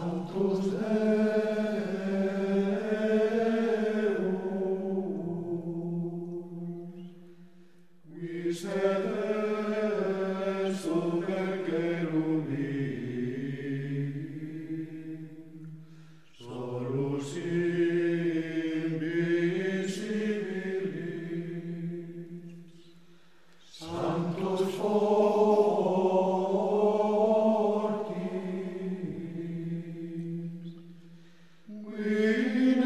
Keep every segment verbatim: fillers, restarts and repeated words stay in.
Sanctus Deus, qui sedes super cherubim, solus invisibilis, Sanctus fortis, qui in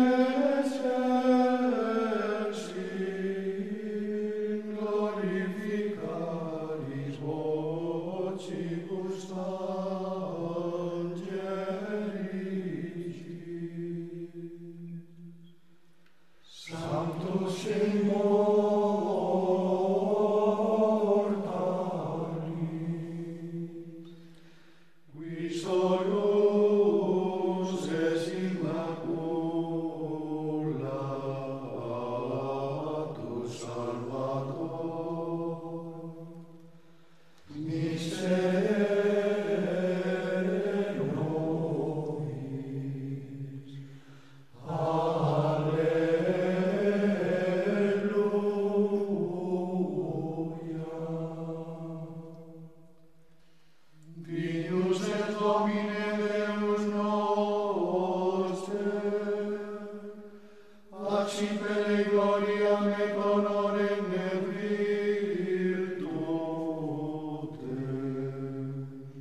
excelsis glorificaris vocibus angelicis, Sanctus immortalis, qui solus es immaculatus Salvator, miserere nobis. Alleluia. Dignus est Domine Deus nostre, accipere gloriam et honorem et virtutem.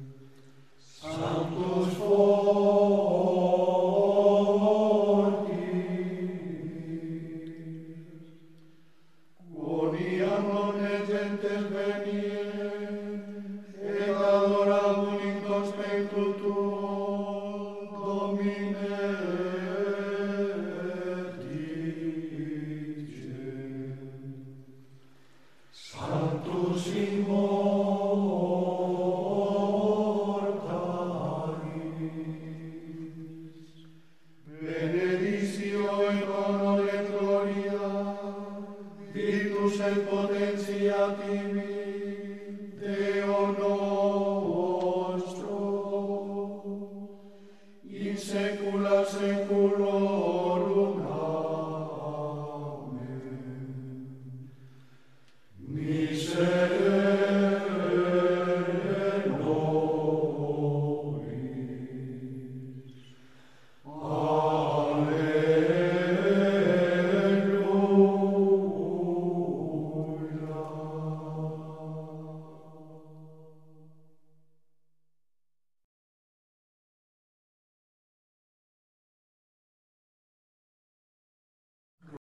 Sanctus fortis, quoniam omne gentes venie, et adorabunt in conspectu tuo,